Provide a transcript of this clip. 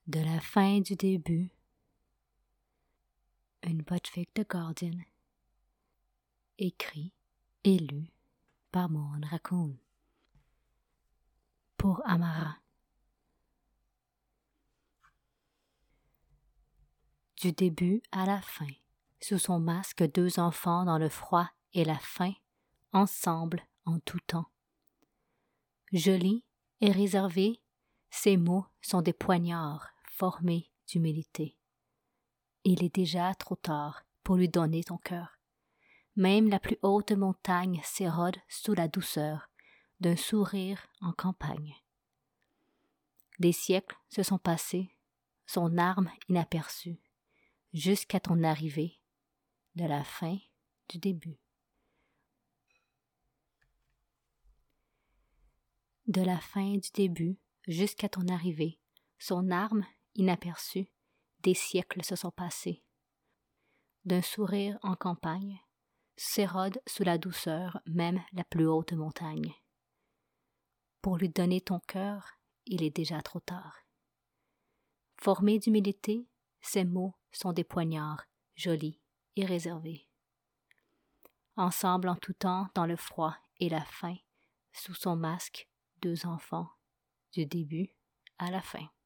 De la fin du début, une podfic de Guardian, écrit et lu par Mohan Raccoon. Pour Amara. Du début à la fin, sous son masque, deux enfants dans le froid et la faim, ensemble en tout temps. Jolis et réservés, ces mots sont des poignards formés d'humilité. Il est déjà trop tard pour lui donner ton cœur. Même la plus haute montagne s'érode sous la douceur d'un sourire en campagne. Des siècles se sont passés, son arme inaperçue, jusqu'à ton arrivée, de la fin du début. De la fin du début jusqu'à ton arrivée, son arme inaperçue, des siècles se sont passés. D'un sourire en campagne, s'érode sous la douceur même la plus haute montagne. Pour lui donner ton cœur, il est déjà trop tard. Formés d'humilité, ces mots sont des poignards, jolis et réservés. Ensemble en tout temps, dans le froid et la faim, sous son masque, deux enfants, du début à la fin.